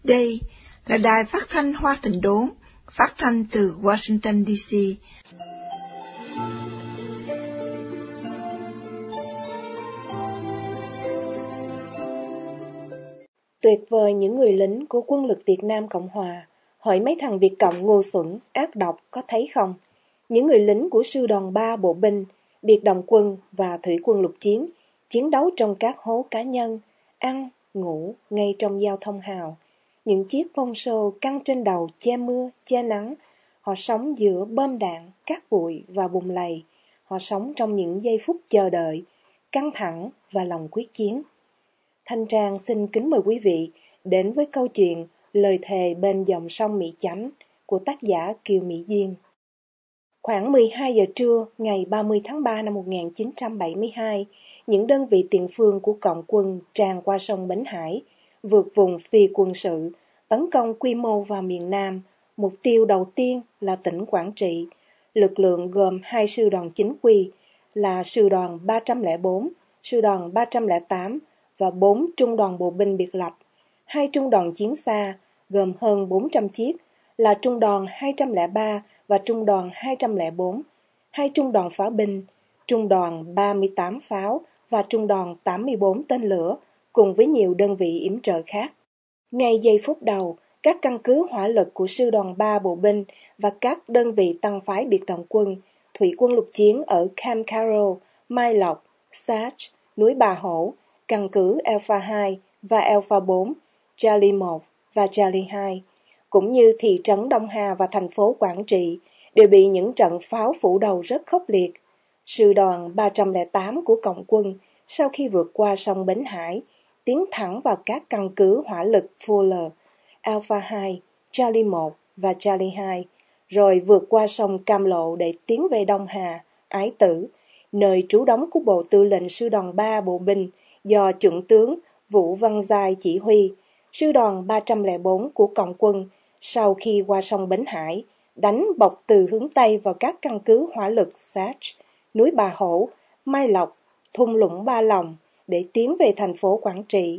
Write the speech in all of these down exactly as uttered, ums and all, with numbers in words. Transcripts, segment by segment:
Đây là đài phát thanh Hoa Tịnh Đốn, phát thanh từ Washington, D C. Tuyệt vời những người lính của quân lực Việt Nam Cộng Hòa, hỏi mấy thằng Việt Cộng ngu xuẩn, ác độc có thấy không? Những người lính của sư đoàn ba bộ binh, biệt động quân và thủy quân lục chiến, chiến đấu trong các hố cá nhân, ăn, ngủ ngay trong giao thông hào. Những chiếc poncho căng trên đầu che mưa, che nắng. Họ sống giữa bom đạn, cát bụi và bùn lầy. Họ sống trong những giây phút chờ đợi, căng thẳng và lòng quyết chiến. Thanh Trang xin kính mời quý vị đến với câu chuyện Lời thề bên dòng sông Mỹ Chánh của tác giả Kiều Mỹ Duyên. Khoảng mười hai giờ trưa ngày ba mươi tháng ba năm một nghìn chín trăm bảy mươi hai, những đơn vị tiền phương của Cộng quân tràn qua sông Bến Hải, vượt vùng phi quân sự, tấn công quy mô vào miền Nam. Mục tiêu đầu tiên là tỉnh Quảng Trị. Lực lượng gồm hai sư đoàn chính quy là sư đoàn ba trăm lẻ bốn, sư đoàn ba trăm lẻ tám và bốn trung đoàn bộ binh biệt lập. Hai trung đoàn chiến xa gồm hơn bốn trăm chiếc là trung đoàn hai trăm lẻ ba và trung đoàn hai trăm lẻ bốn. Hai trung đoàn pháo binh, trung đoàn ba mươi tám pháo và trung đoàn tám mươi bốn tên lửa cùng với nhiều đơn vị yểm trợ khác. Ngay giây phút đầu, các căn cứ hỏa lực của sư đoàn ba bộ binh và các đơn vị tăng phái biệt động quân, thủy quân lục chiến ở Camp Caro, Mai Lộc, Sach, núi Bà Hổ, căn cứ Alpha hai và Alpha bốn, Charlie một và Charlie hai, cũng như thị trấn Đông Hà và thành phố Quảng Trị, đều bị những trận pháo phủ đầu rất khốc liệt. Sư đoàn ba trăm lẻ tám của Cộng quân, sau khi vượt qua sông Bến Hải, tiến thẳng vào các căn cứ hỏa lực Fuller, Alpha hai, Charlie một và Charlie hai, rồi vượt qua sông Cam Lộ để tiến về Đông Hà, Ái Tử, nơi trú đóng của Bộ Tư lệnh Sư đoàn ba Bộ binh do Chuẩn tướng Vũ Văn Giai chỉ huy. Sư đoàn ba trăm lẻ bốn của Cộng quân, sau khi qua sông Bến Hải, đánh bọc từ hướng Tây vào các căn cứ hỏa lực Sach, núi Bà Hổ, Mai Lộc, thung lũng Ba Lòng để tiến về thành phố Quảng Trị.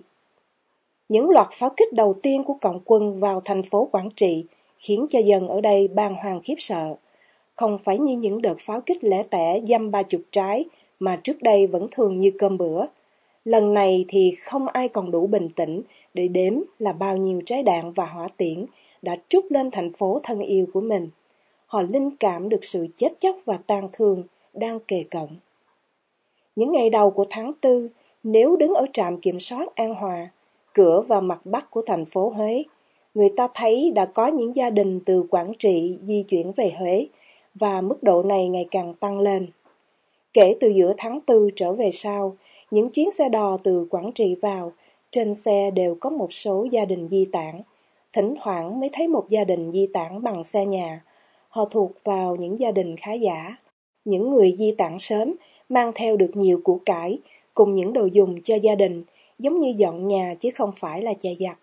Những loạt pháo kích đầu tiên của Cộng quân vào thành phố Quảng Trị khiến cho dân ở đây bàng hoàng khiếp sợ. Không phải như những đợt pháo kích lẻ tẻ dăm ba chục trái mà trước đây vẫn thường như cơm bữa. Lần này thì không ai còn đủ bình tĩnh để đếm là bao nhiêu trái đạn và hỏa tiễn đã trút lên thành phố thân yêu của mình. Họ linh cảm được sự chết chóc và tang thương đang kề cận. Những ngày đầu của tháng tư, nếu đứng ở trạm kiểm soát An Hòa, cửa vào mặt bắc của thành phố Huế, người ta thấy đã có những gia đình từ Quảng Trị di chuyển về Huế, và mức độ này ngày càng tăng lên. Kể từ giữa tháng tư trở về sau, những chuyến xe đò từ Quảng Trị vào, trên xe đều có một số gia đình di tản. Thỉnh thoảng mới thấy một gia đình di tản bằng xe nhà. Họ thuộc vào những gia đình khá giả. Những người di tản sớm mang theo được nhiều của cải cùng những đồ dùng cho gia đình, giống như dọn nhà chứ không phải là chạy giặc.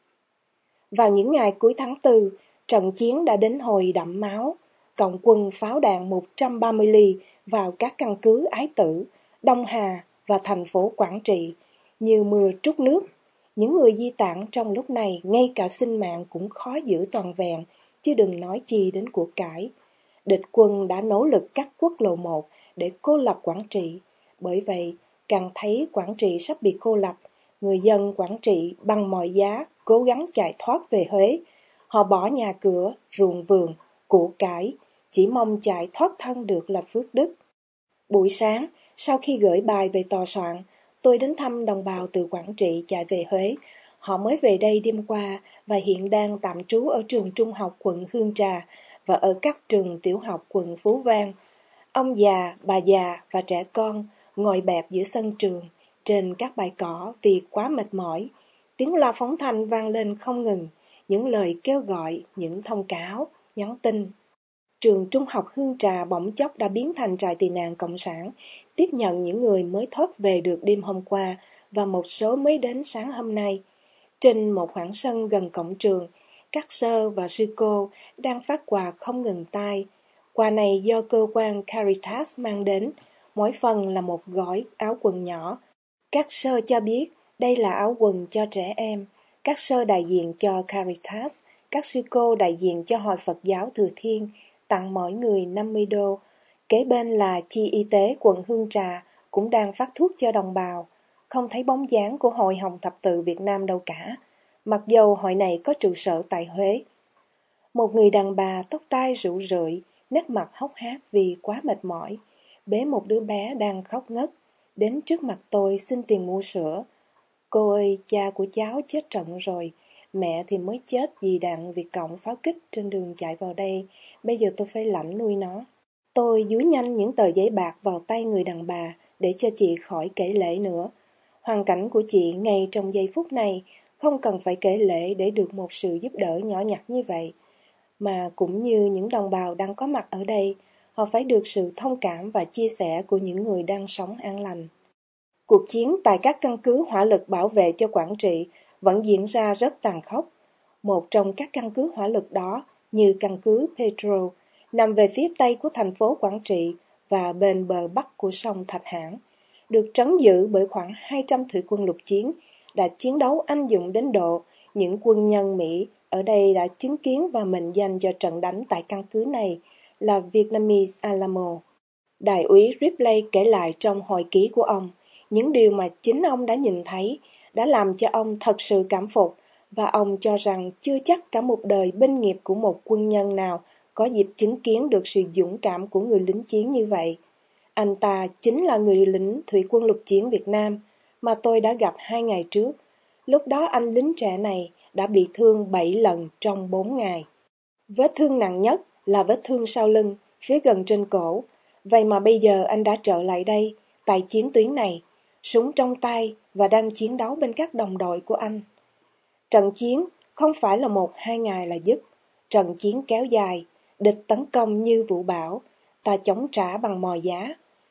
Vào những ngày cuối tháng tư, trận chiến đã đến hồi đẫm máu. Cộng quân pháo đạn một trăm ba mươi ly vào các căn cứ Ái Tử, Đông Hà và thành phố Quảng Trị, như mưa trút nước. Những người di tản trong lúc này ngay cả sinh mạng cũng khó giữ toàn vẹn, chứ đừng nói chi đến của cải. Địch quân đã nỗ lực cắt quốc lộ một để cô lập Quảng Trị. Bởi vậy, càng thấy Quảng Trị sắp bị cô lập, người dân Quảng Trị bằng mọi giá cố gắng chạy thoát về Huế. Họ bỏ nhà cửa, ruộng vườn, của cải, chỉ mong chạy thoát thân được là phước đức. Buổi sáng, sau khi gửi bài về tòa soạn, tôi đến thăm đồng bào từ Quảng Trị chạy về Huế. Họ mới về đây đêm qua và hiện đang tạm trú ở trường trung học quận Hương Trà và ở các trường tiểu học quận Phú Vang. Ông già, bà già và trẻ con ngồi bẹp giữa sân trường, trên các bãi cỏ vì quá mệt mỏi. Tiếng loa phóng thanh vang lên không ngừng, những lời kêu gọi, những thông cáo, nhắn tin. Trường trung học Hương Trà bỗng chốc đã biến thành trại tị nạn cộng sản, tiếp nhận những người mới thoát về được đêm hôm qua và một số mới đến sáng hôm nay. Trên một khoảng sân gần cổng trường, các sơ và sư cô đang phát quà không ngừng tay. Quà này do cơ quan Caritas mang đến, mỗi phần là một gói áo quần nhỏ. Các sơ cho biết đây là áo quần cho trẻ em. các sơ đại diện cho Caritas, các sư cô đại diện cho Hội Phật giáo Thừa Thiên tặng mỗi người năm mươi đô. Kế bên là chi y tế quận Hương Trà cũng đang phát thuốc cho đồng bào. Không thấy bóng dáng của Hội Hồng Thập Tự Việt Nam đâu cả, mặc dầu hội này có trụ sở tại Huế. Một người đàn bà tóc tai rủ rượi, nét mặt hốc hác vì quá mệt mỏi, bế một đứa bé đang khóc ngất, đến trước mặt tôi xin tiền mua sữa. Cô ơi, cha của cháu chết trận rồi, mẹ thì mới chết vì đạn Việt Cộng pháo kích trên đường chạy vào đây, bây giờ tôi phải lãnh nuôi nó. Tôi dúi nhanh những tờ giấy bạc vào tay người đàn bà để cho chị khỏi kể lể nữa. Hoàn cảnh của chị ngay trong giây phút này không cần phải kể lể để được một sự giúp đỡ nhỏ nhặt như vậy, mà cũng như những đồng bào đang có mặt ở đây, họ phải được sự thông cảm và chia sẻ của những người đang sống an lành. Cuộc chiến tại các căn cứ hỏa lực bảo vệ cho Quảng Trị vẫn diễn ra rất tàn khốc. Một trong các căn cứ hỏa lực đó, như căn cứ Petro, nằm về phía tây của thành phố Quảng Trị và bên bờ bắc của sông Thạch Hãn, được trấn giữ bởi khoảng hai trăm thủy quân lục chiến, đã chiến đấu anh dũng đến độ những quân nhân Mỹ ở đây đã chứng kiến và mệnh danh cho trận đánh tại căn cứ này là Vietnamese Alamo. Đại úy Ripley kể lại trong hồi ký của ông, những điều mà chính ông đã nhìn thấy đã làm cho ông thật sự cảm phục, và ông cho rằng chưa chắc cả một đời binh nghiệp của một quân nhân nào có dịp chứng kiến được sự dũng cảm của người lính chiến như vậy. Anh ta chính là người lính thủy quân lục chiến Việt Nam mà tôi đã gặp hai ngày trước. Lúc đó anh lính trẻ này đã bị thương bảy lần trong bốn ngày. Vết thương nặng nhất là vết thương sau lưng, phía gần trên cổ. Vậy mà bây giờ anh đã trở lại đây, tại chiến tuyến này, súng trong tay và đang chiến đấu bên các đồng đội của anh. Trận chiến không phải là một hai ngày là dứt. Trận chiến kéo dài, địch tấn công như vũ bão, ta chống trả bằng mò giá.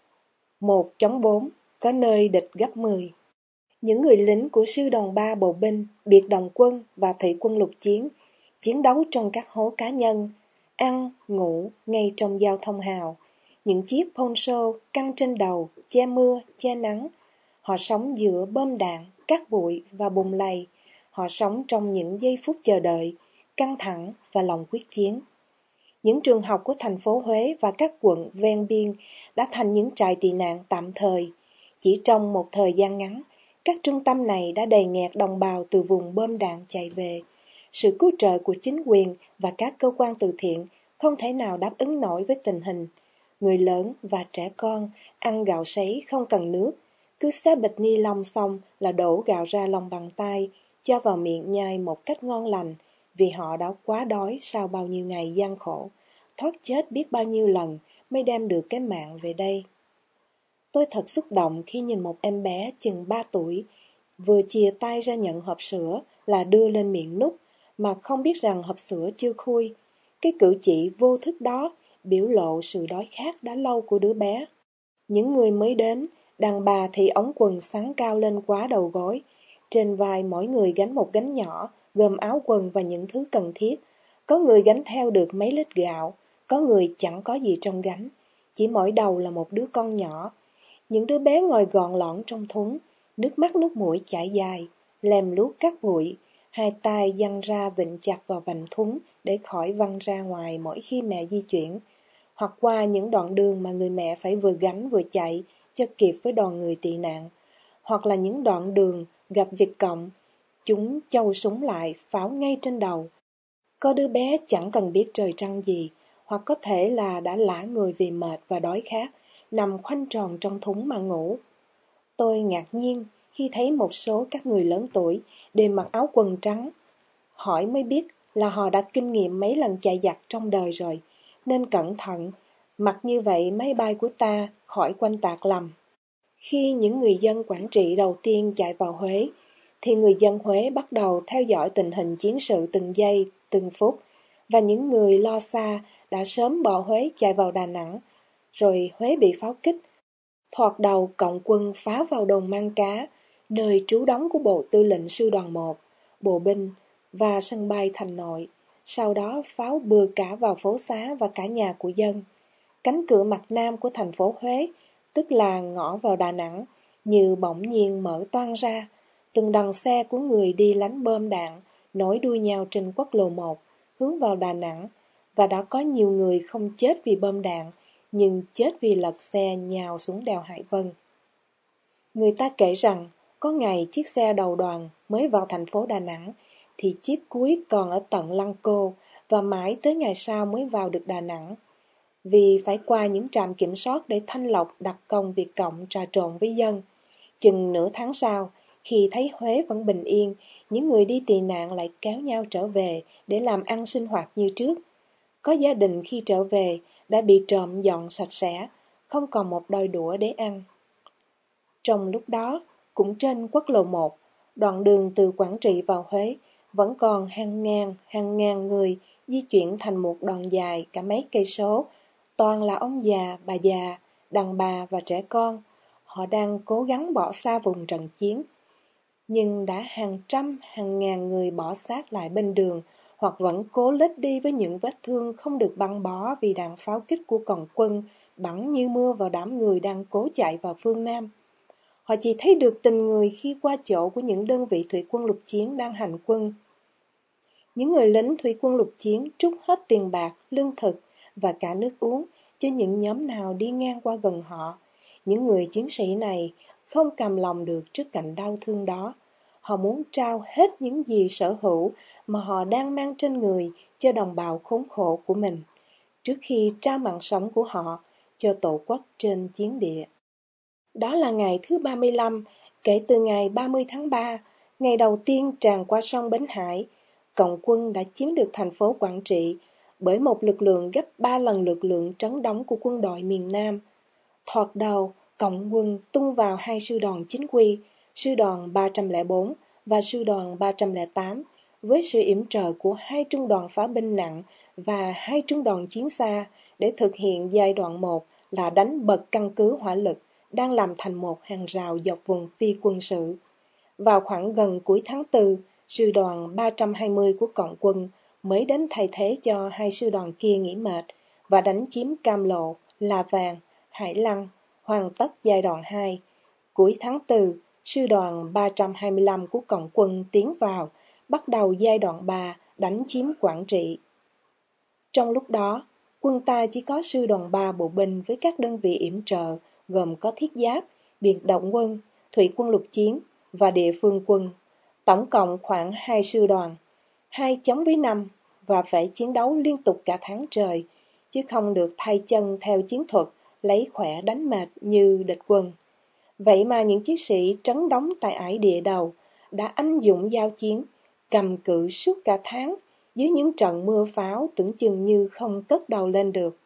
Một chống bốn, có nơi địch gấp mười. Những người lính của sư đoàn ba bộ binh, biệt động quân và thủy quân lục chiến chiến đấu trong các hố cá nhân, ăn, ngủ ngay trong giao thông hào, những chiếc poncho căng trên đầu, che mưa, che nắng. Họ sống giữa bom đạn, cát bụi và bùn lầy. Họ sống trong những giây phút chờ đợi, căng thẳng và lòng quyết chiến. Những trường học của thành phố Huế và các quận ven biên đã thành những trại tị nạn tạm thời. Chỉ trong một thời gian ngắn, các trung tâm này đã đầy nghẹt đồng bào từ vùng bom đạn chạy về. Sự cứu trợ của chính quyền và các cơ quan từ thiện không thể nào đáp ứng nổi với tình hình. Người lớn và trẻ con ăn gạo sấy không cần nước, cứ xé bịch ni lông xong là đổ gạo ra lòng bàn tay, cho vào miệng nhai một cách ngon lành, vì họ đã quá đói sau bao nhiêu ngày gian khổ, thoát chết biết bao nhiêu lần mới đem được cái mạng về đây. Tôi thật xúc động khi nhìn một em bé chừng ba tuổi, vừa chìa tay ra nhận hộp sữa là đưa lên miệng nút, mà không biết rằng hộp sữa chưa khui. Cái cử chỉ vô thức đó biểu lộ sự đói khát đã lâu của đứa bé. Những người mới đến, đàn bà thì ống quần xắn cao lên quá đầu gối. Trên vai mỗi người gánh một gánh nhỏ, gồm áo quần và những thứ cần thiết. Có người gánh theo được mấy lít gạo, có người chẳng có gì trong gánh, chỉ mỗi đầu là một đứa con nhỏ. Những đứa bé ngồi gọn lõn trong thúng, nước mắt nước mũi chảy dài, lem luốc cát bụi, hai tay giăng ra vịn chặt vào vành thúng để khỏi văng ra ngoài mỗi khi mẹ di chuyển, hoặc qua những đoạn đường mà người mẹ phải vừa gánh vừa chạy cho kịp với đoàn người tị nạn, hoặc là những đoạn đường gặp Việt Cộng, chúng châu súng lại pháo ngay trên đầu. Có đứa bé chẳng cần biết trời trăng gì, hoặc có thể là đã lả người vì mệt và đói khát, nằm khoanh tròn trong thúng mà ngủ. Tôi ngạc nhiên khi thấy một số các người lớn tuổi đều mặc áo quần trắng. Hỏi mới biết là họ đã kinh nghiệm mấy lần chạy giặc trong đời rồi, nên cẩn thận, mặc như vậy máy bay của ta khỏi quanh tạc lầm. Khi những người dân Quảng Trị đầu tiên chạy vào Huế, thì người dân Huế bắt đầu theo dõi tình hình chiến sự từng giây, từng phút, và những người lo xa đã sớm bỏ Huế chạy vào Đà Nẵng, rồi Huế bị pháo kích. Thoạt đầu cộng quân phá vào đồn Mang Cá, nơi trú đóng của Bộ Tư lệnh Sư đoàn một, bộ binh và sân bay Thành Nội. Sau đó pháo bừa cả vào phố xá và cả nhà của dân. Cánh cửa mặt nam của thành phố Huế, tức là ngõ vào Đà Nẵng, như bỗng nhiên mở toang ra. Từng đoàn xe của người đi lánh bom đạn nối đuôi nhau trên quốc lộ một, hướng vào Đà Nẵng, và đã có nhiều người không chết vì bom đạn, nhưng chết vì lật xe nhào xuống đèo Hải Vân. Người ta kể rằng, có ngày chiếc xe đầu đoàn mới vào thành phố Đà Nẵng, thì chiếc cuối còn ở tận Lăng Cô, và mãi tới ngày sau mới vào được Đà Nẵng. Vì phải qua những trạm kiểm soát để thanh lọc đặc công Việt Cộng trà trộn với dân. Chừng nửa tháng sau, khi thấy Huế vẫn bình yên, những người đi tị nạn lại kéo nhau trở về để làm ăn sinh hoạt như trước. Có gia đình khi trở về đã bị trộm dọn sạch sẽ, không còn một đôi đũa để ăn. Trong lúc đó, cũng trên quốc lộ một, đoạn đường từ Quảng Trị vào Huế, vẫn còn hàng ngàn, hàng ngàn người di chuyển thành một đoạn dài cả mấy cây số, toàn là ông già, bà già, đàn bà và trẻ con. Họ đang cố gắng bỏ xa vùng trận chiến. Nhưng đã hàng trăm, hàng ngàn người bỏ xác lại bên đường, hoặc vẫn cố lết đi với những vết thương không được băng bó vì đạn pháo kích của còng quân bắn như mưa vào đám người đang cố chạy vào phương Nam. Họ chỉ thấy được tình người khi qua chỗ của những đơn vị thủy quân lục chiến đang hành quân. Những người lính thủy quân lục chiến trút hết tiền bạc, lương thực và cả nước uống cho những nhóm nào đi ngang qua gần họ. Những người chiến sĩ này không cầm lòng được trước cảnh đau thương đó. Họ muốn trao hết những gì sở hữu mà họ đang mang trên người cho đồng bào khốn khổ của mình, trước khi trao mạng sống của họ cho Tổ quốc trên chiến địa. Đó là ngày thứ ba mươi lăm, kể từ ngày ba mươi tháng ba, ngày đầu tiên tràn qua sông Bến Hải, Cộng quân đã chiếm được thành phố Quảng Trị bởi một lực lượng gấp ba lần lực lượng trấn đóng của quân đội miền Nam. Thoạt đầu, Cộng quân tung vào hai sư đoàn chính quy, sư đoàn ba trăm lẻ bốn và sư đoàn ba trăm lẻ tám, với sự yểm trợ của hai trung đoàn phá binh nặng và hai trung đoàn chiến xa để thực hiện giai đoạn một là đánh bật căn cứ hỏa lực đang làm thành một hàng rào dọc vùng phi quân sự. Vào khoảng gần cuối tháng tư, sư đoàn ba trăm hai mươi của Cộng quân mới đến thay thế cho hai sư đoàn kia nghỉ mệt và đánh chiếm Cam Lộ, La Vàng, Hải Lăng, hoàn tất giai đoạn hai. Cuối tháng tư, sư đoàn ba trăm hai mươi lăm của Cộng quân tiến vào, bắt đầu giai đoạn ba đánh chiếm Quảng Trị. Trong lúc đó, quân ta chỉ có sư đoàn ba bộ binh với các đơn vị yểm trợ gồm có thiết giáp, biệt động quân, thủy quân lục chiến và địa phương quân, tổng cộng khoảng hai sư đoàn, hai chống với năm, và phải chiến đấu liên tục cả tháng trời, chứ không được thay chân theo chiến thuật lấy khỏe đánh mệt như địch quân. Vậy mà những chiến sĩ trấn đóng tại ải địa đầu đã anh dũng giao chiến, cầm cự suốt cả tháng dưới những trận mưa pháo tưởng chừng như không cất đầu lên được.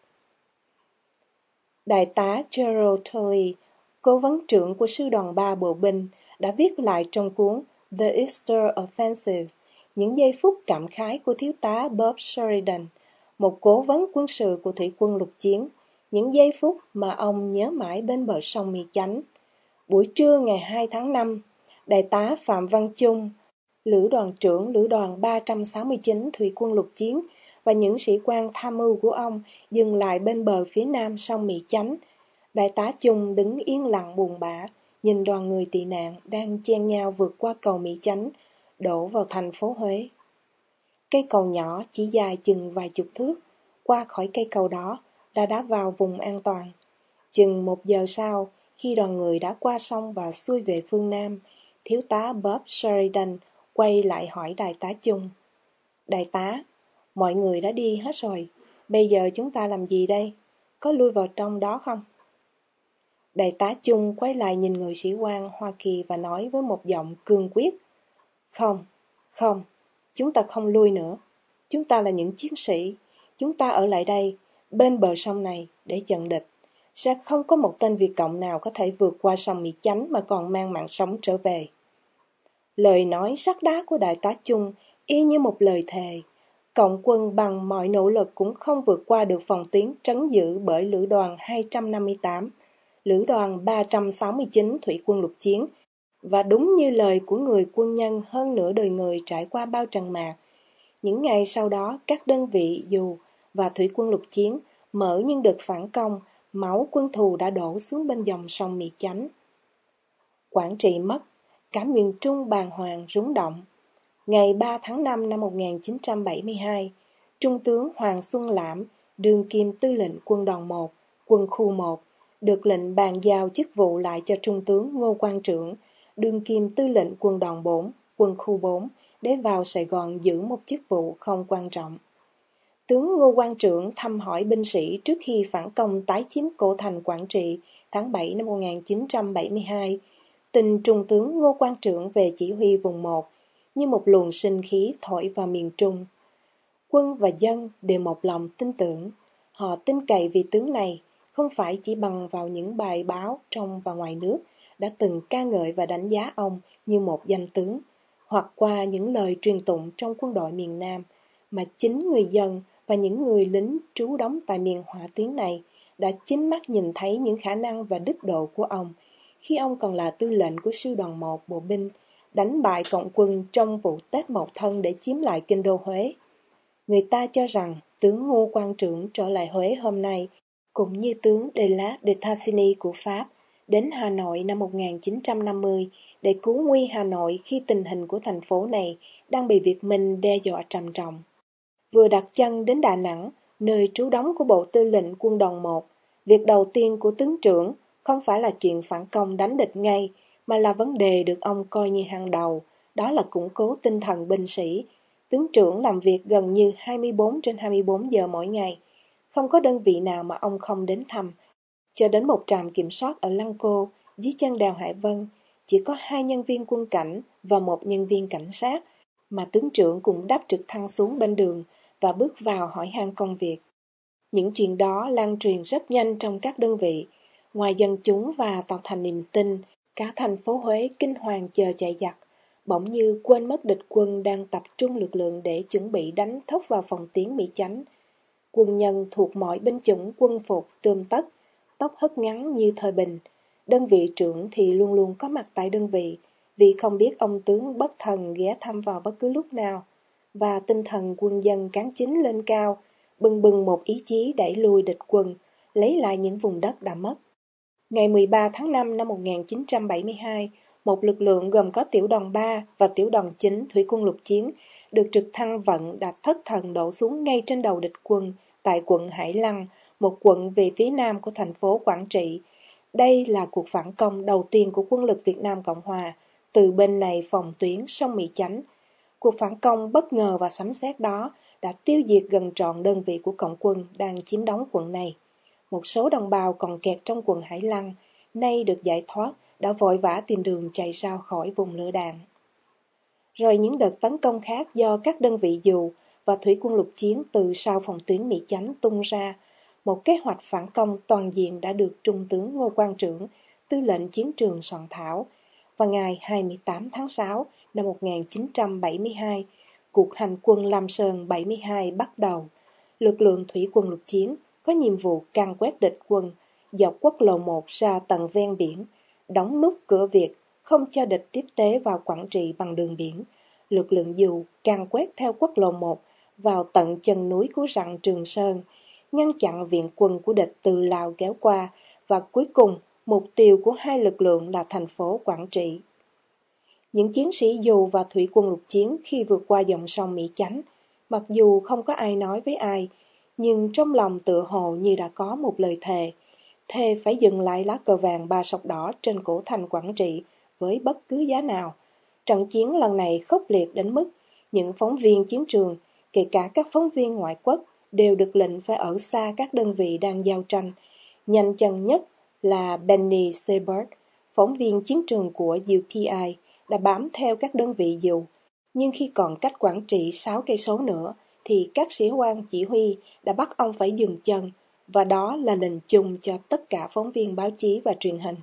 Đại tá Gerald Tully, cố vấn trưởng của sư đoàn ba bộ binh, đã viết lại trong cuốn The Easter Offensive những giây phút cảm khái của thiếu tá Bob Sheridan, một cố vấn quân sự của thủy quân lục chiến, những giây phút mà ông nhớ mãi bên bờ sông Mì Chánh. Buổi trưa ngày hai tháng năm, đại tá Phạm Văn Chung, lữ đoàn trưởng lữ đoàn ba trăm sáu mươi chín thủy quân lục chiến và những sĩ quan tham mưu của ông dừng lại bên bờ phía nam sông Mì Chánh. Đại tá Chung đứng yên lặng buồn bã, nhìn đoàn người tị nạn đang chen nhau vượt qua cầu Mì Chánh, đổ vào thành phố Huế. Cây cầu nhỏ chỉ dài chừng vài chục thước, qua khỏi cây cầu đó là đã vào vùng an toàn. Chừng một giờ sau, khi đoàn người đã qua sông và xuôi về phương Nam, thiếu tá Bob Sheridan quay lại hỏi đại tá Chung. Đại tá, mọi người đã đi hết rồi, bây giờ chúng ta làm gì đây? Có lui vào trong đó không? Đại tá Chung quay lại nhìn người sĩ quan Hoa Kỳ và nói với một giọng cương quyết. Không, không, chúng ta không lui nữa. Chúng ta là những chiến sĩ, chúng ta ở lại đây, bên bờ sông này để chặn địch. Sẽ không có một tên Việt Cộng nào có thể vượt qua sông Mì Chánh mà còn mang mạng sống trở về. Lời nói sắt đá của đại tá Chung y như một lời thề. Cộng quân bằng mọi nỗ lực cũng không vượt qua được phòng tuyến trấn giữ bởi lữ đoàn hai trăm năm mươi tám, lữ đoàn ba trăm sáu mươi chín thủy quân lục chiến. Và đúng như lời của người quân nhân hơn nửa đời người trải qua bao trần mạc, những ngày sau đó các đơn vị dù và thủy quân lục chiến mở những đợt phản công, máu quân thù đã đổ xuống bên dòng sông Mì Chánh. Quảng Trị mất, cả miền Trung bàng hoàng rúng động. Ngày ba tháng năm năm một nghìn chín trăm bảy mươi hai, Trung tướng Hoàng Xuân Lãm, đương kim tư lệnh quân đoàn một, quân khu một, được lệnh bàn giao chức vụ lại cho Trung tướng Ngô Quang Trưởng, đương kim tư lệnh quân đoàn bốn, quân khu bốn, để vào Sài Gòn giữ một chức vụ không quan trọng. Tướng Ngô Quang Trưởng thăm hỏi binh sĩ trước khi phản công tái chiếm cổ thành Quảng Trị tháng bảy năm một nghìn chín trăm bảy mươi hai. Tin Trung tướng Ngô Quang Trưởng về chỉ huy vùng một như một luồng sinh khí thổi vào miền Trung. Quân và dân đều một lòng tin tưởng. Họ tin cậy vị tướng này không phải chỉ bằng vào những bài báo trong và ngoài nước đã từng ca ngợi và đánh giá ông như một danh tướng, hoặc qua những lời truyền tụng trong quân đội miền Nam, mà chính người dân và những người lính trú đóng tại miền hỏa tuyến này đã chính mắt nhìn thấy những khả năng và đức độ của ông khi ông còn là tư lệnh của sư đoàn một bộ binh, đánh bại cộng quân trong vụ Tết Mậu Thân để chiếm lại kinh đô Huế. Người ta cho rằng tướng Ngô Quang Trưởng trở lại Huế hôm nay, cũng như tướng Deslarts de Tassigny của Pháp, đến Hà Nội năm một nghìn chín trăm năm mươi để cứu nguy Hà Nội khi tình hình của thành phố này đang bị Việt Minh đe dọa trầm trọng. Vừa đặt chân đến Đà Nẵng, nơi trú đóng của Bộ Tư lệnh Quân đoàn một, việc đầu tiên của tướng trưởng không phải là chuyện phản công đánh địch ngay, mà là vấn đề được ông coi như hàng đầu, đó là củng cố tinh thần binh sĩ. Tướng trưởng làm việc gần như hai mươi bốn trên hai mươi bốn giờ mỗi ngày, không có đơn vị nào mà ông không đến thăm. Cho đến một trạm kiểm soát ở Lăng Cô, dưới chân đèo Hải Vân, chỉ có hai nhân viên quân cảnh và một nhân viên cảnh sát, mà tướng trưởng cũng đáp trực thăng xuống bên đường và bước vào hỏi han công việc. Những chuyện đó lan truyền rất nhanh trong các đơn vị. Ngoài dân chúng và tạo thành niềm tin, cả thành phố Huế kinh hoàng chờ chạy giặc, bỗng như quên mất địch quân đang tập trung lực lượng để chuẩn bị đánh thốc vào phòng tuyến Mỹ Chánh. Quân nhân thuộc mọi binh chủng quân phục tươm tất, tóc hất ngắn như thời bình. Đơn vị trưởng thì luôn luôn có mặt tại đơn vị, vì không biết ông tướng bất thần ghé thăm vào bất cứ lúc nào. Và tinh thần quân dân cán chính lên cao, bừng bừng một ý chí đẩy lui địch quân, lấy lại những vùng đất đã mất. Ngày mười ba tháng năm năm một nghìn chín trăm bảy mươi hai, một lực lượng gồm có tiểu đoàn ba và tiểu đoàn chín thủy quân lục chiến được trực thăng vận đã thất thần đổ xuống ngay trên đầu địch quân tại quận Hải Lăng, một quận về phía nam của thành phố Quảng Trị. Đây là cuộc phản công đầu tiên của quân lực Việt Nam Cộng Hòa từ bên này phòng tuyến sông Mỹ Chánh. Cuộc phản công bất ngờ và sấm sét đó đã tiêu diệt gần trọn đơn vị của cộng quân đang chiếm đóng quận này. Một số đồng bào còn kẹt trong quận Hải Lăng, nay được giải thoát, đã vội vã tìm đường chạy ra khỏi vùng lửa đạn. Rồi những đợt tấn công khác do các đơn vị dù và thủy quân lục chiến từ sau phòng tuyến Mỹ Chánh tung ra, một kế hoạch phản công toàn diện đã được Trung tướng Ngô Quang Trưởng, tư lệnh chiến trường soạn thảo. Và ngày hai mươi tám tháng sáu năm một nghìn chín trăm bảy mươi hai, cuộc hành quân Lam Sơn bảy mươi hai bắt đầu. Lực lượng thủy quân lục chiến có nhiệm vụ can quét địch quân dọc quốc lộ một ra tận ven biển, đóng nút cửa Việt, không cho địch tiếp tế vào Quảng Trị bằng đường biển. Lực lượng dù can quét theo quốc lộ một vào tận chân núi của rặng Trường Sơn, ngăn chặn viện quân của địch từ Lào kéo qua, và cuối cùng mục tiêu của hai lực lượng là thành phố Quảng Trị. Những chiến sĩ dù và thủy quân lục chiến khi vượt qua dòng sông Mỹ Chánh, mặc dù không có ai nói với ai, nhưng trong lòng tựa hồ như đã có một lời thề, thề phải dừng lại lá cờ vàng ba sọc đỏ trên cổ thành Quảng Trị với bất cứ giá nào. Trận chiến lần này khốc liệt đến mức những phóng viên chiến trường, kể cả các phóng viên ngoại quốc, đều được lệnh phải ở xa các đơn vị đang giao tranh. Nhanh chân nhất là Benny Sebert, phóng viên chiến trường của U P I, đã bám theo các đơn vị dù. Nhưng khi còn cách Quảng Trị sáu cây số nữa, thì các sĩ quan chỉ huy đã bắt ông phải dừng chân, và đó là lệnh chung cho tất cả phóng viên báo chí và truyền hình.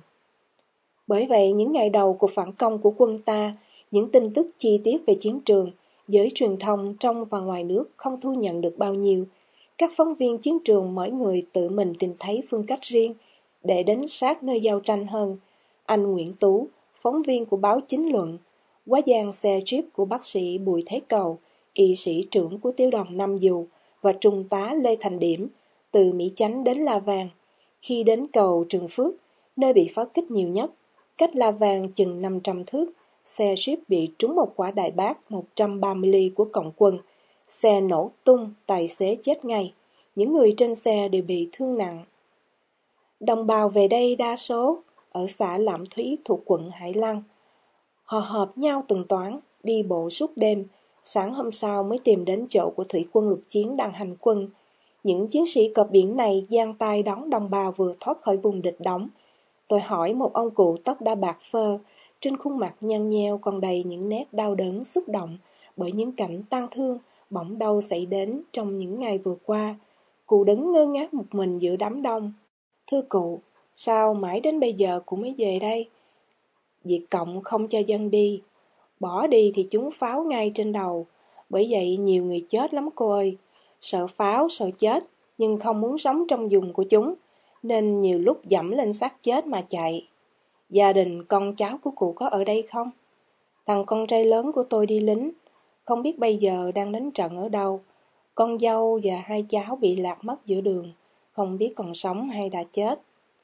Bởi vậy, những ngày đầu cuộc phản công của quân ta, những tin tức chi tiết về chiến trường, giới truyền thông trong và ngoài nước không thu nhận được bao nhiêu. Các phóng viên chiến trường mỗi người tự mình tìm thấy phương cách riêng để đến sát nơi giao tranh hơn. Anh Nguyễn Tú, phóng viên của báo Chính Luận, quá giang xe jeep của bác sĩ Bùi Thế Cầu, y sĩ trưởng của tiểu đoàn năm dù, và trung tá Lê Thành Điểm, từ Mỹ Chánh đến La Vàng. Khi đến cầu Trường Phước, nơi bị pháo kích nhiều nhất, cách La Vàng chừng năm trăm thước, Xe ship bị trúng một quả đại bác một trăm ba mươi ly của cộng quân. Xe nổ tung, tài xế chết ngay. Những người trên xe đều bị thương nặng. Đồng bào về đây đa số ở xã Lạm Thúy thuộc quận Hải Lăng. Họ họp nhau từng toán, đi bộ suốt đêm, sáng hôm sau mới tìm đến chỗ của thủy quân lục chiến đang hành quân. Những chiến sĩ cọp biển này giang tay đón đồng bào vừa thoát khỏi vùng địch đóng. Tôi hỏi một ông cụ tóc đã bạc phơ, trên khuôn mặt nhăn nheo còn đầy những nét đau đớn xúc động bởi những cảnh tang thương bỗng đâu xảy đến trong những ngày vừa qua. Cụ đứng ngơ ngác một mình giữa đám đông. Thưa cụ, sao mãi đến bây giờ cụ mới về đây? Việt Cộng không cho dân đi. Bỏ đi thì chúng pháo ngay trên đầu. Bởi vậy nhiều người chết lắm cô ơi. Sợ pháo, sợ chết, nhưng không muốn sống trong vùng của chúng, nên nhiều lúc dẫm lên xác chết mà chạy. Gia đình con cháu của cụ có ở đây không? Thằng con trai lớn của tôi đi lính, không biết bây giờ đang đánh trận ở đâu. Con dâu và hai cháu bị lạc mất giữa đường, không biết còn sống hay đã chết.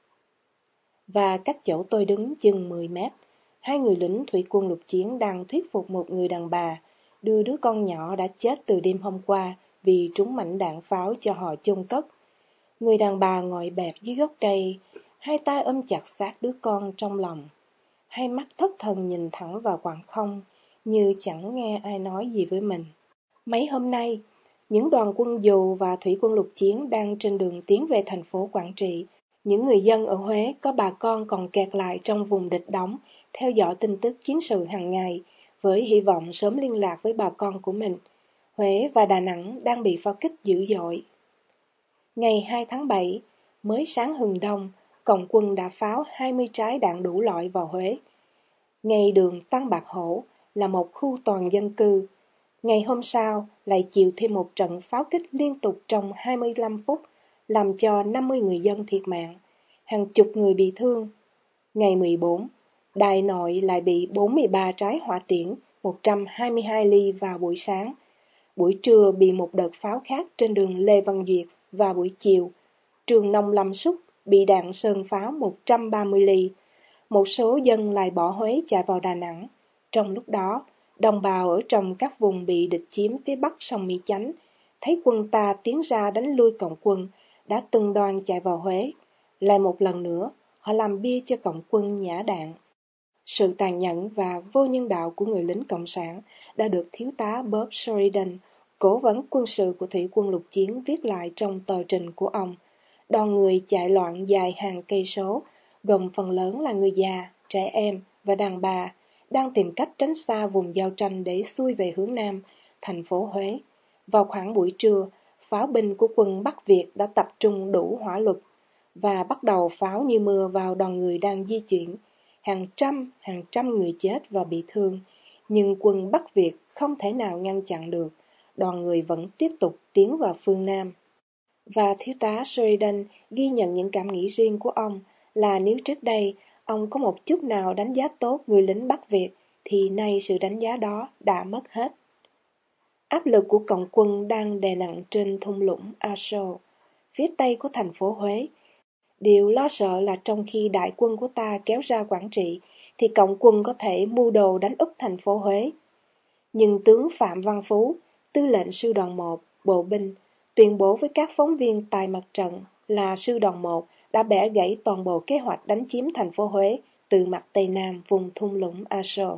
Và cách chỗ tôi đứng chừng mười mét, hai người lính thủy quân lục chiến đang thuyết phục một người đàn bà đưa đứa con nhỏ đã chết từ đêm hôm qua vì trúng mảnh đạn pháo cho họ chôn cất. Người đàn bà ngồi bẹp dưới gốc cây, hai tay ôm chặt xác đứa con trong lòng. Hai mắt thất thần nhìn thẳng vào khoảng không, như chẳng nghe ai nói gì với mình. Mấy hôm nay, những đoàn quân dù và thủy quân lục chiến đang trên đường tiến về thành phố Quảng Trị. Những người dân ở Huế có bà con còn kẹt lại trong vùng địch đóng, theo dõi tin tức chiến sự hàng ngày, với hy vọng sớm liên lạc với bà con của mình. Huế và Đà Nẵng đang bị pháo kích dữ dội. Ngày hai tháng bảy, mới sáng hừng đông, cộng quân đã pháo hai mươi trái đạn đủ loại vào Huế. Ngày đường Tăng Bạc Hổ là một khu toàn dân cư. Ngày hôm sau lại chịu thêm một trận pháo kích liên tục trong hai mươi lăm phút, làm cho năm mươi người dân thiệt mạng, hàng chục người bị thương. Ngày mười bốn, Đại Nội lại bị bốn mươi ba trái hỏa tiễn, một trăm hai mươi hai ly vào buổi sáng. Buổi trưa bị một đợt pháo khác trên đường Lê Văn Duyệt và buổi chiều, trường Nông Lâm Xúc bị đạn sơn pháo một trăm ba mươi ly. Một số dân lại bỏ Huế chạy vào Đà Nẵng. Trong lúc đó, đồng bào ở trong các vùng bị địch chiếm phía bắc sông Mỹ Chánh, thấy quân ta tiến ra đánh lui cộng quân, đã từng đoàn chạy vào Huế. Lại một lần nữa, họ làm bia cho cộng quân nhả đạn. Sự tàn nhẫn và vô nhân đạo của người lính Cộng sản đã được thiếu tá Bob Sheridan, cố vấn quân sự của thủy quân lục chiến, viết lại trong tờ trình của ông. Đoàn người chạy loạn dài hàng cây số, gồm phần lớn là người già, trẻ em và đàn bà, đang tìm cách tránh xa vùng giao tranh để xuôi về hướng Nam, thành phố Huế. Vào khoảng buổi trưa, pháo binh của quân Bắc Việt đã tập trung đủ hỏa lực và bắt đầu pháo như mưa vào đoàn người đang di chuyển. Hàng trăm, hàng trăm người chết và bị thương, nhưng quân Bắc Việt không thể nào ngăn chặn được. Đoàn người vẫn tiếp tục tiến vào phương Nam. Và thiếu tá Sheridan ghi nhận những cảm nghĩ riêng của ông là nếu trước đây ông có một chút nào đánh giá tốt người lính Bắc Việt, thì nay sự đánh giá đó đã mất hết. Áp lực của cộng quân đang đè nặng trên thung lũng A Sô, phía tây của thành phố Huế. Điều lo sợ là trong khi đại quân của ta kéo ra Quảng Trị, thì cộng quân có thể mưu đồ đánh úp thành phố Huế. Nhưng tướng Phạm Văn Phú, tư lệnh sư đoàn một, bộ binh, tuyên bố với các phóng viên tại mặt trận là sư đoàn một đã bẻ gãy toàn bộ kế hoạch đánh chiếm thành phố Huế từ mặt Tây Nam vùng thung lũng A Sô.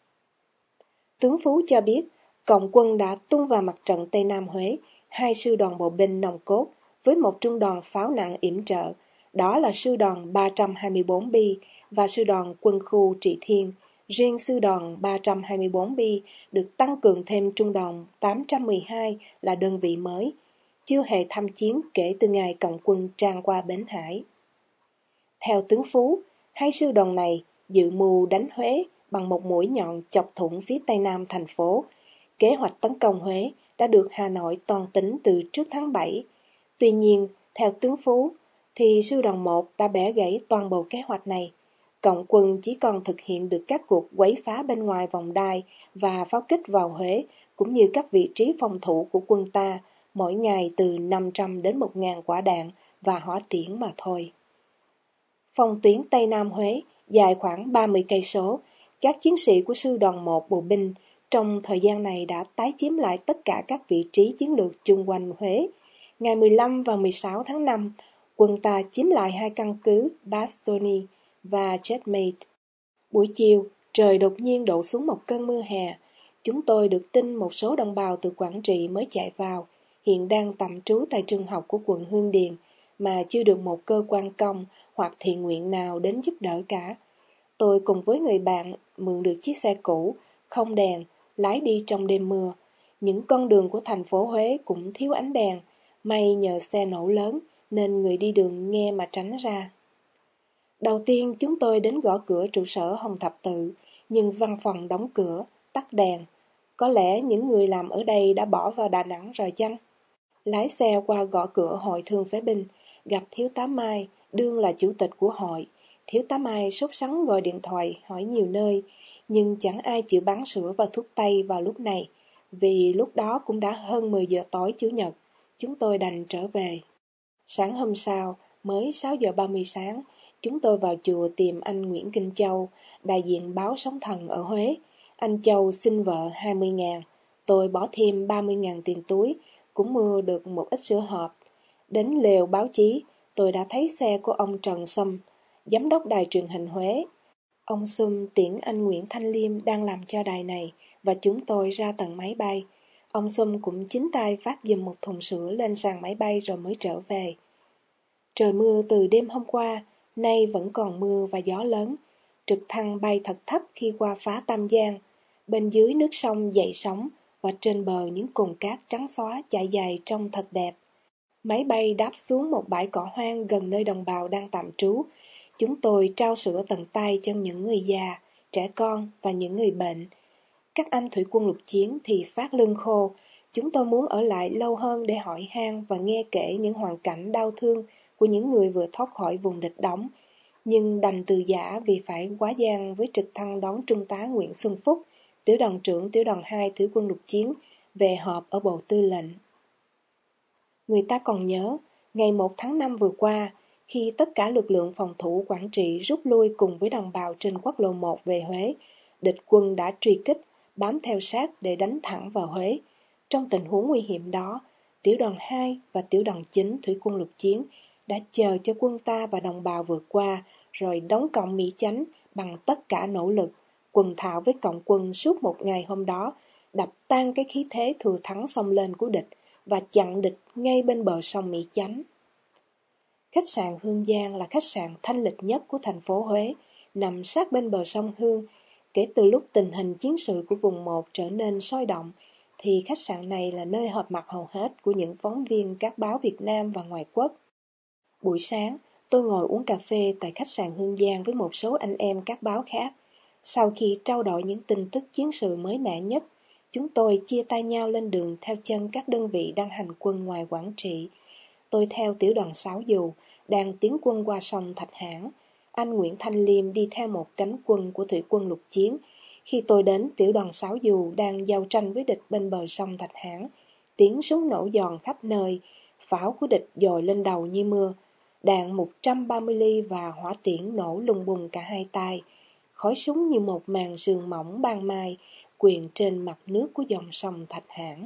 Tướng Phú cho biết, cộng quân đã tung vào mặt trận Tây Nam Huế hai sư đoàn bộ binh nòng cốt với một trung đoàn pháo nặng yểm trợ, đó là sư đoàn ba trăm hai mươi bốn bi và sư đoàn quân khu Trị Thiên. Riêng sư đoàn ba trăm hai mươi bốn bi được tăng cường thêm trung đoàn tám trăm mười hai là đơn vị mới, chưa hề tham chiến kể từ ngày cộng quân tràn qua Bến Hải. Theo tướng Phú, hai sư đoàn này dự mưu đánh Huế bằng một mũi nhọn chọc thủng phía tây nam thành phố. Kế hoạch tấn công Huế đã được Hà Nội toan tính từ trước tháng bảy. Tuy nhiên, theo tướng Phú, thì sư đoàn một đã bẻ gãy toàn bộ kế hoạch này. Cộng quân chỉ còn thực hiện được các cuộc quấy phá bên ngoài vòng đai và pháo kích vào Huế, cũng như các vị trí phòng thủ của quân ta, mỗi ngày từ năm trăm đến một nghìn quả đạn và hỏa tiễn mà thôi. Phòng tuyến Tây Nam Huế dài khoảng ba mươi cây số, Các chiến sĩ của sư đoàn một bộ binh trong thời gian này đã tái chiếm lại tất cả các vị trí chiến lược chung quanh Huế. Ngày mười lăm và mười sáu tháng năm, quân ta chiếm lại hai căn cứ Bastoni và Checkmate. Buổi chiều, trời đột nhiên đổ xuống một cơn mưa hè. Chúng tôi được tin một số đồng bào từ Quảng Trị mới chạy vào, hiện đang tạm trú tại trường học của quận Hương Điền, mà chưa được một cơ quan công hoặc thiện nguyện nào đến giúp đỡ cả. Tôi cùng với người bạn mượn được chiếc xe cũ, không đèn, lái đi trong đêm mưa. Những con đường của thành phố Huế cũng thiếu ánh đèn, may nhờ xe nổ lớn nên người đi đường nghe mà tránh ra. Đầu tiên chúng tôi đến gõ cửa trụ sở Hồng Thập Tự, nhưng văn phòng đóng cửa, tắt đèn. Có lẽ những người làm ở đây đã bỏ vào Đà Nẵng rồi chăng? Lái xe qua gõ cửa hội thương phế binh, gặp Thiếu tá Mai, đương là chủ tịch của hội. Thiếu tá Mai sốt sắng gọi điện thoại hỏi nhiều nơi, nhưng chẳng ai chịu bán sữa và thuốc tây vào lúc này, vì lúc đó cũng đã hơn mười giờ tối Chủ nhật. Chúng tôi đành trở về. Sáng hôm sau, mới sáu giờ ba mươi sáng, chúng tôi vào chùa tìm anh Nguyễn Kinh Châu, đại diện báo Sóng Thần ở Huế. Anh Châu xin vợ hai mươi ngàn, tôi bỏ thêm ba mươi ngàn tiền túi, cũng mua được một ít sữa hộp. Đến lều báo chí, tôi đã thấy xe của ông Trần Sâm, giám đốc đài truyền hình Huế. Ông Sâm tiễn anh Nguyễn Thanh Liêm đang làm cho đài này, và chúng tôi ra tận máy bay. Ông Sâm cũng chính tay vác giùm một thùng sữa lên sàn máy bay rồi mới trở về. Trời mưa từ đêm hôm qua, nay vẫn còn mưa và gió lớn. Trực thăng bay thật thấp khi qua phá Tam Giang. Bên dưới nước sông dậy sóng, và trên bờ những cồn cát trắng xóa chạy dài trông thật đẹp. Máy bay đáp xuống một bãi cỏ hoang gần nơi đồng bào đang tạm trú. Chúng tôi trao sữa tận tay cho những người già, trẻ con và những người bệnh. Các anh thủy quân lục chiến thì phát lưng khô. Chúng tôi muốn ở lại lâu hơn để hỏi han và nghe kể những hoàn cảnh đau thương của những người vừa thoát khỏi vùng địch đóng, nhưng đành từ giã vì phải quá gian với trực thăng đón Trung tá Nguyễn Xuân Phúc, tiểu đoàn trưởng tiểu đoàn hai thủy quân lục chiến, về họp ở Bộ Tư lệnh. Người ta còn nhớ, ngày một tháng năm vừa qua, khi tất cả lực lượng phòng thủ Quảng Trị rút lui cùng với đồng bào trên quốc lộ một về Huế, địch quân đã truy kích, bám theo sát để đánh thẳng vào Huế. Trong tình huống nguy hiểm đó, tiểu đoàn hai và tiểu đoàn chín thủy quân lục chiến đã chờ cho quân ta và đồng bào vượt qua, rồi đóng cổng Mỹ Chánh bằng tất cả nỗ lực, quần thảo với cộng quân suốt một ngày hôm đó, đập tan cái khí thế thừa thắng xông lên của địch và chặn địch ngay bên bờ sông Mỹ Chánh. Khách sạn Hương Giang là khách sạn thanh lịch nhất của thành phố Huế, nằm sát bên bờ sông Hương. Kể từ lúc tình hình chiến sự của vùng một trở nên sôi động, thì khách sạn này là nơi họp mặt hầu hết của những phóng viên các báo Việt Nam và ngoại quốc. Buổi sáng, tôi ngồi uống cà phê tại khách sạn Hương Giang với một số anh em các báo khác. Sau khi trao đổi những tin tức chiến sự mới mẻ nhất, chúng tôi chia tay nhau lên đường theo chân các đơn vị đang hành quân ngoài Quảng Trị. Tôi theo tiểu đoàn sáu dù, đang tiến quân qua sông Thạch Hãn. Anh Nguyễn Thanh Liêm đi theo một cánh quân của thủy quân lục chiến. Khi tôi đến, tiểu đoàn sáu dù đang giao tranh với địch bên bờ sông Thạch Hãn. Tiếng súng nổ giòn khắp nơi, pháo của địch dội lên đầu như mưa. Đạn một trăm ba mươi ly và hỏa tiễn nổ lùng bùng cả hai tay. Khói súng như một màn sương mỏng ban mai, quuyền trên mặt nước của dòng sông Thạch Hãn.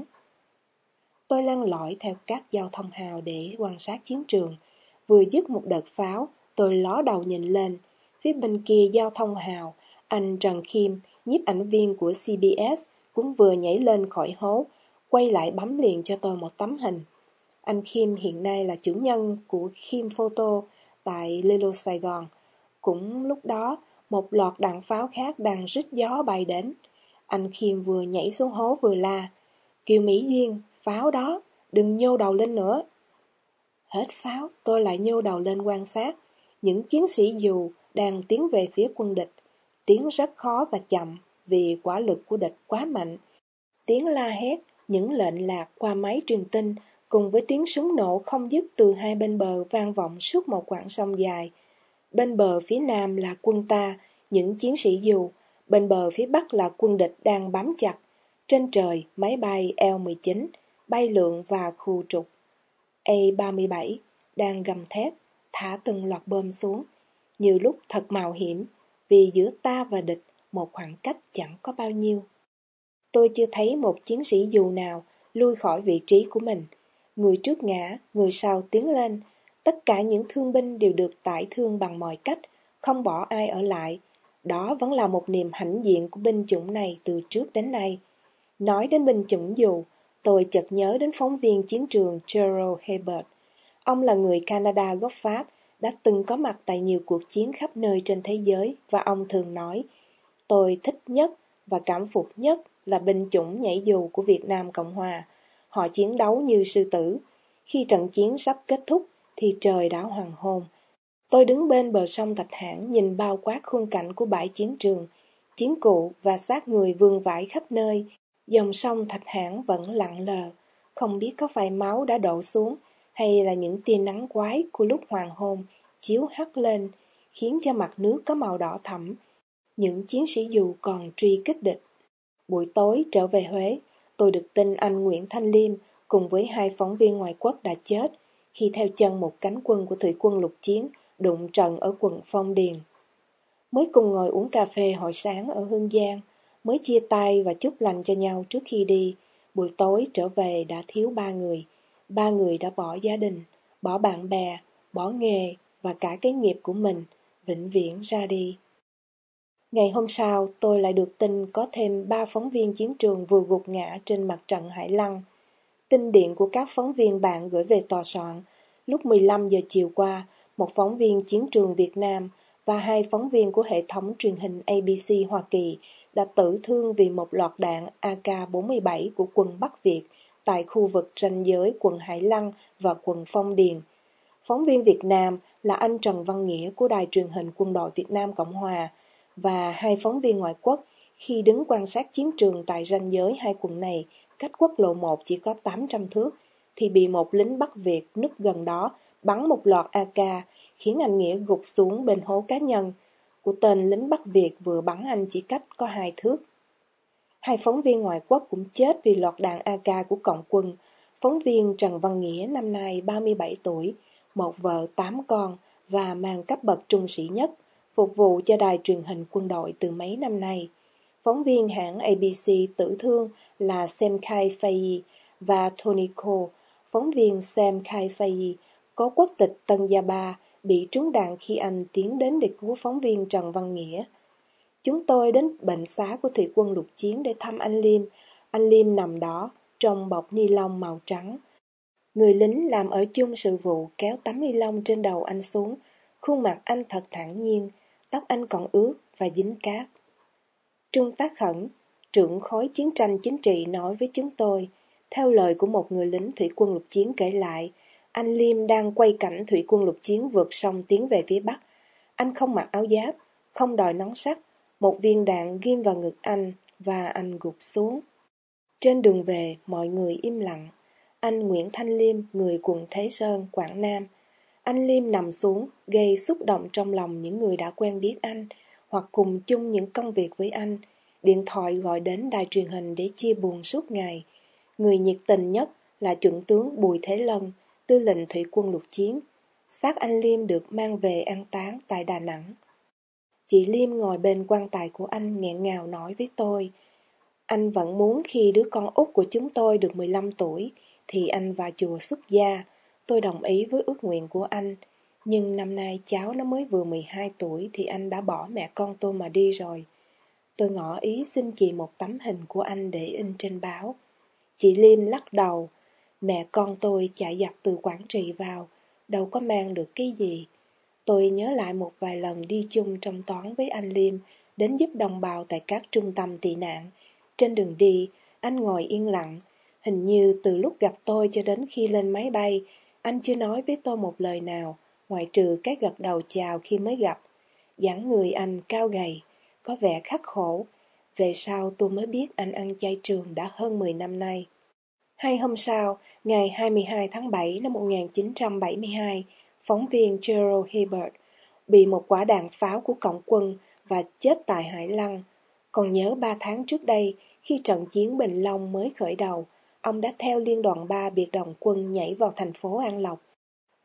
Tôi lăn lỏi theo các giao thông hào để quan sát chiến trường. Vừa dứt một đợt pháo, tôi ló đầu nhìn lên. Phía bên kia giao thông hào, anh Trần Khiêm, nhiếp ảnh viên của xê bê ét, cũng vừa nhảy lên khỏi hố, quay lại bấm liền cho tôi một tấm hình. Anh Khiêm hiện nay là chủ nhân của Khiêm Photo tại Lilo Sài Gòn. Cũng lúc đó, một loạt đạn pháo khác đang rít gió bay đến. Anh Khiêm vừa nhảy xuống hố vừa la: "Kiều Mỹ Duyên, pháo đó, đừng nhô đầu lên nữa." Hết pháo, tôi lại nhô đầu lên quan sát. Những chiến sĩ dù đang tiến về phía quân địch. Tiến rất khó và chậm vì quả lực của địch quá mạnh. Tiếng la hét, những lệnh lạc qua máy truyền tin cùng với tiếng súng nổ không dứt từ hai bên bờ vang vọng suốt một quãng sông dài. Bên bờ phía nam là quân ta, những chiến sĩ dù. Bên bờ phía bắc là quân địch đang bám chặt. Trên trời, máy bay L mười chín, bay lượn và khu trục. A ba mươi bảy đang gầm thét, thả từng loạt bom xuống. Nhiều lúc thật mạo hiểm, vì giữa ta và địch, một khoảng cách chẳng có bao nhiêu. Tôi chưa thấy một chiến sĩ dù nào lui khỏi vị trí của mình. Người trước ngã, người sau tiến lên. Tất cả những thương binh đều được tải thương bằng mọi cách, không bỏ ai ở lại. Đó vẫn là một niềm hãnh diện của binh chủng này từ trước đến nay. Nói đến binh chủng dù, tôi chợt nhớ đến phóng viên chiến trường Gerald Hebert. Ông là người Canada gốc Pháp, đã từng có mặt tại nhiều cuộc chiến khắp nơi trên thế giới, và ông thường nói, tôi thích nhất và cảm phục nhất là binh chủng nhảy dù của Việt Nam Cộng Hòa. Họ chiến đấu như sư tử. Khi trận chiến sắp kết thúc thì trời đã hoàng hôn. Tôi đứng bên bờ sông Thạch Hãn nhìn bao quát khung cảnh của bãi chiến trường, chiến cụ và xác người vương vãi khắp nơi. Dòng sông Thạch Hãn vẫn lặng lờ, không biết có phải máu đã đổ xuống hay là những tia nắng quái của lúc hoàng hôn chiếu hắt lên, khiến cho mặt nước có màu đỏ thẫm. Những chiến sĩ dù còn truy kích địch. Buổi tối trở về Huế, tôi được tin anh Nguyễn Thanh Liêm cùng với hai phóng viên ngoại quốc đã chết khi theo chân một cánh quân của thủy quân lục chiến đụng trận ở quận Phong Điền. Mới cùng ngồi uống cà phê hồi sáng ở Hương Giang, mới chia tay và chúc lành cho nhau trước khi đi, buổi tối trở về đã thiếu ba người. Ba người đã bỏ gia đình, bỏ bạn bè, bỏ nghề và cả cái nghiệp của mình, vĩnh viễn ra đi. Ngày hôm sau, tôi lại được tin có thêm ba phóng viên chiến trường vừa gục ngã trên mặt trận Hải Lăng. Tin điện của các phóng viên bạn gửi về tòa soạn. Lúc mười lăm giờ chiều qua, một phóng viên chiến trường Việt Nam và hai phóng viên của hệ thống truyền hình A B C Hoa Kỳ đã tử thương vì một loạt đạn A K bốn mươi bảy của quân Bắc Việt tại khu vực ranh giới quận Hải Lăng và quận Phong Điền. Phóng viên Việt Nam là anh Trần Văn Nghĩa của Đài truyền hình Quân đội Việt Nam Cộng Hòa và hai phóng viên ngoại quốc khi đứng quan sát chiến trường tại ranh giới hai quận này cách quốc lộ một chỉ có tám trăm thước thì bị một lính Bắc Việt núp gần đó bắn một loạt A K khiến anh Nghĩa gục xuống bên hố cá nhân của tên lính Bắc Việt vừa bắn anh chỉ cách có hai thước. Hai phóng viên ngoại quốc cũng chết vì loạt đạn A K của cộng quân. Phóng viên Trần Văn Nghĩa năm nay ba mươi bảy tuổi, một vợ tám con và mang cấp bậc trung sĩ nhất, phục vụ cho đài truyền hình quân đội từ mấy năm nay. Phóng viên hãng A B C tử thương là Sam Khai Fay và Tony Cole. Phóng viên Sam Khai Fay có quốc tịch Tân Gia Ba, bị trúng đạn khi anh tiến đến để cứu phóng viên Trần Văn Nghĩa. Chúng tôi đến bệnh xá của thủy quân lục chiến để thăm anh Liêm. Anh Liêm nằm đó, trong bọc ni lông màu trắng. Người lính làm ở chung sự vụ kéo tấm ni lông trên đầu anh xuống. Khuôn mặt anh thật thản nhiên, tóc anh còn ướt và dính cát. Trung tá Khẩn, trưởng khối chiến tranh chính trị nói với chúng tôi, theo lời của một người lính thủy quân lục chiến kể lại, anh Liêm đang quay cảnh thủy quân lục chiến vượt sông tiến về phía Bắc. Anh không mặc áo giáp, không đòi nón sắt, một viên đạn ghim vào ngực anh và anh gục xuống. Trên đường về, mọi người im lặng. Anh Nguyễn Thanh Liêm, người quận Thế Sơn, Quảng Nam. Anh Liêm nằm xuống, gây xúc động trong lòng những người đã quen biết anh, hoặc cùng chung những công việc với anh. Điện thoại gọi đến đài truyền hình để chia buồn suốt ngày. Người nhiệt tình nhất là chuẩn tướng Bùi Thế Lân, tư lệnh thủy quân lục chiến. Xác anh Liêm được mang về an táng tại Đà Nẵng. Chị Liêm ngồi bên quan tài của anh nghẹn ngào nói với tôi, anh vẫn muốn khi đứa con út của chúng tôi được mười lăm tuổi thì anh vào chùa xuất gia. Tôi đồng ý với ước nguyện của anh, nhưng năm nay cháu nó mới vừa mười hai tuổi thì anh đã bỏ mẹ con tôi mà đi rồi. Tôi ngỏ ý xin chị một tấm hình của anh để in trên báo. Chị Liêm lắc đầu, mẹ con tôi chạy giặc từ Quảng Trị vào, đâu có mang được cái gì. Tôi nhớ lại một vài lần đi chung trong toán với anh Liêm, đến giúp đồng bào tại các trung tâm tị nạn. Trên đường đi, anh ngồi yên lặng. Hình như từ lúc gặp tôi cho đến khi lên máy bay, anh chưa nói với tôi một lời nào, ngoại trừ cái gật đầu chào khi mới gặp. Dáng người anh cao gầy, có vẻ khắc khổ. Về sau tôi mới biết anh ăn chay trường đã hơn mười năm nay. Hai hôm sau, ngày hai mươi hai tháng bảy năm một nghìn chín trăm bảy mươi hai, phóng viên Gerald Hebert bị một quả đạn pháo của cộng quân và chết tại Hải Lăng. Còn nhớ ba tháng trước đây, khi trận chiến Bình Long mới khởi đầu, ông đã theo Liên đoàn ba biệt động quân nhảy vào thành phố An Lộc.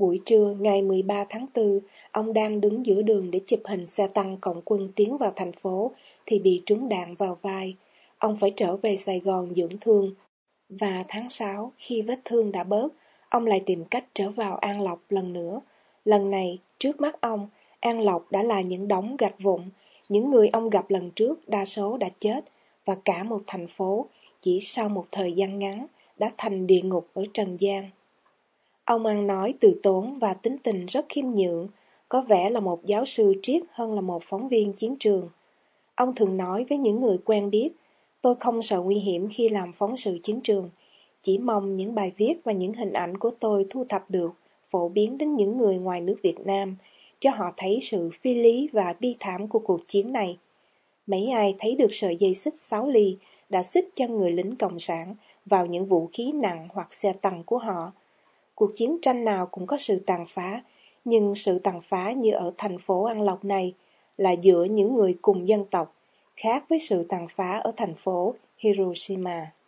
Buổi trưa ngày mười ba tháng tư, ông đang đứng giữa đường để chụp hình xe tăng cộng quân tiến vào thành phố, thì bị trúng đạn vào vai. Ông phải trở về Sài Gòn dưỡng thương. Và tháng sáu, khi vết thương đã bớt, ông lại tìm cách trở vào An Lộc lần nữa. Lần này, trước mắt ông, An Lộc đã là những đống gạch vụn. Những người ông gặp lần trước đa số đã chết, và cả một thành phố, chỉ sau một thời gian ngắn, đã thành địa ngục ở trần gian. Ông ăn nói từ tốn và tính tình rất khiêm nhượng, có vẻ là một giáo sư triết hơn là một phóng viên chiến trường. Ông thường nói với những người quen biết, tôi không sợ nguy hiểm khi làm phóng sự chiến trường, chỉ mong những bài viết và những hình ảnh của tôi thu thập được, phổ biến đến những người ngoài nước Việt Nam, cho họ thấy sự phi lý và bi thảm của cuộc chiến này. Mấy ai thấy được sợi dây xích sáu ly đã xích chân người lính cộng sản vào những vũ khí nặng hoặc xe tăng của họ. Cuộc chiến tranh nào cũng có sự tàn phá, nhưng sự tàn phá như ở thành phố An Lộc này là giữa những người cùng dân tộc, khác với sự tàn phá ở thành phố Hiroshima.